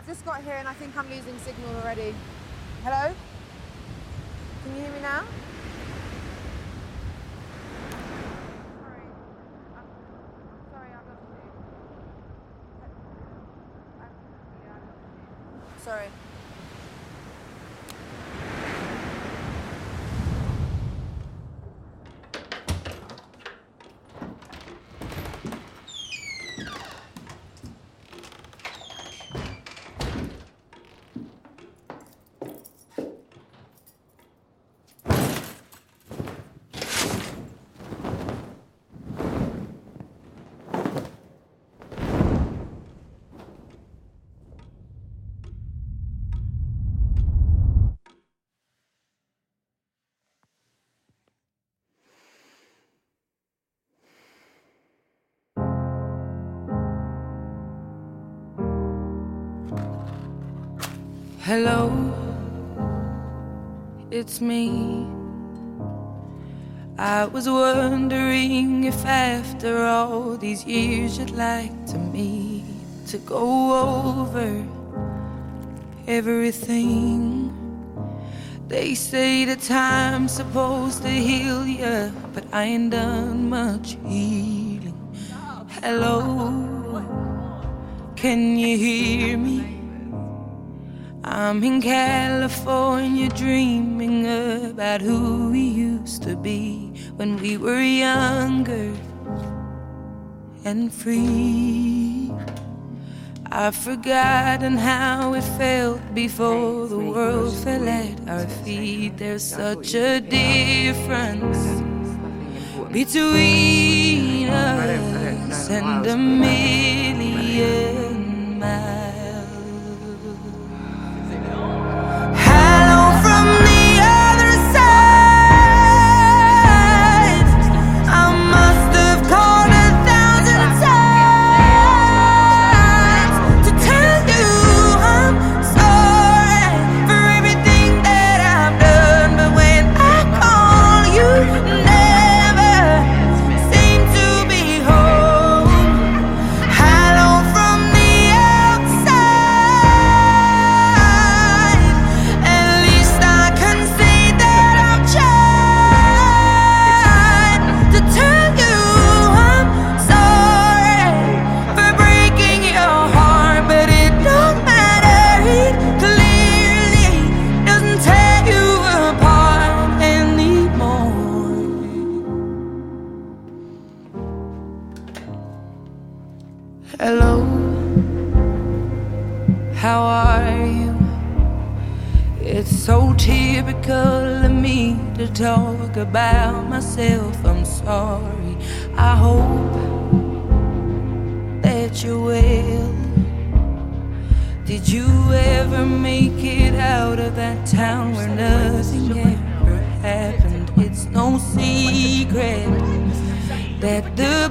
I've just got here and I think I'm losing signal already. Hello? Can you hear me now? Sorry, I've lost you. Sorry. Hello, it's me. I was wondering if after all these years you'd like to meet to go over everything. They say the time's supposed to heal ya, but I ain't done much healing. Hello, can you hear me? I'm in California dreaming about who we used to be when we were younger and free. I've forgotten how it felt before the world fell at our feet. There's such a difference between us and a million miles. Hello, how are you? It's so typical of me to talk about myself. I'm sorry. I hope that you're well. Did you ever make it out of that town where nothing ever happened? It's no secret that the